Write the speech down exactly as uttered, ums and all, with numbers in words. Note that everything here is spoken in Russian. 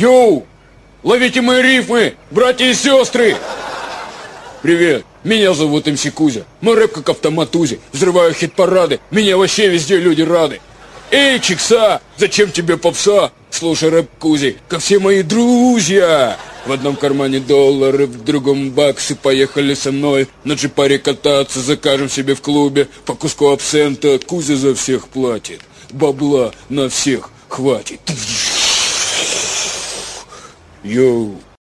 Йоу! Ловите мои рифмы, братья и сестры! Привет, меня зовут МС Кузя. Мой рэп как автомат Узи. Взрываю хит-парады, меня вообще везде люди рады. Эй, чикса, зачем тебе попса? Слушай рэп Кузи, как все мои друзья. В одном кармане доллары, в другом баксы. Поехали со мной на джипаре кататься. Закажем себе в клубе по куску абсента. Кузя за всех платит, бабла на всех хватит. Йоу.